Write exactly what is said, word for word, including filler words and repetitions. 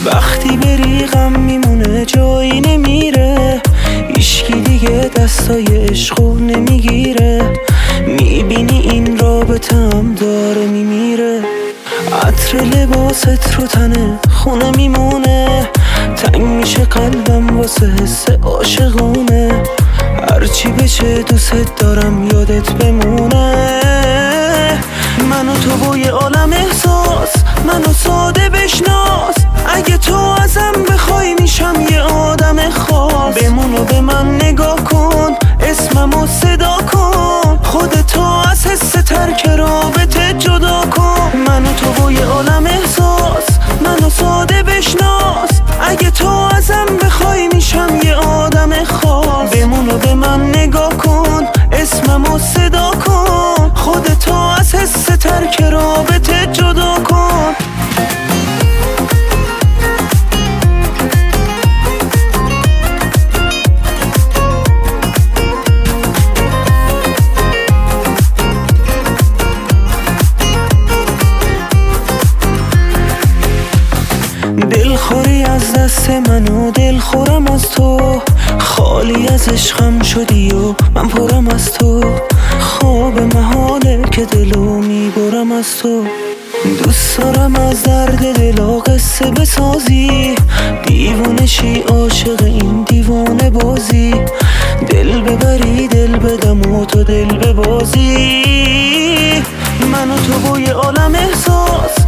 وقتی بری غم میمونه جایی نمیره، هیچکی دیگه دستای عشقو نمیگیره. میبینی این رابطه هم داره میمیره. عطر لباست رو تنه خونه میمونه، تنگ میشه قلبم واسه حس عاشقونه. هرچی بشه دوست دارم یادت بمونه. من و تو با یه عالم احساس، منو ساده بشناس. اگه تو ازم بخوای میشم یه آدم خاص. بمون و به من نگاه کن، اسممو صدا کن. خودتو از حس ترک رابطه جدا کن. من و تو با یه عالم احساس، منو ساده بشناس. اگه تو ازم بخوای میشم یه آدم خاص. بمون و به من نگاه کن، اسممو صدا کن. خودتو از حس ترک رابطه جدا کن. دلخوری از دست من و دلخورم از تو. خالی از عشقم شدی و من پرم از تو. خواب محاله که دلو میبرم از تو. دوست دارم از درد دلا قصه بسازی. دیوونه شی عاشق این دیوانه بازی. دل ببری دل بدم و تو دل ببازی. من و تو با یه عالم احساس،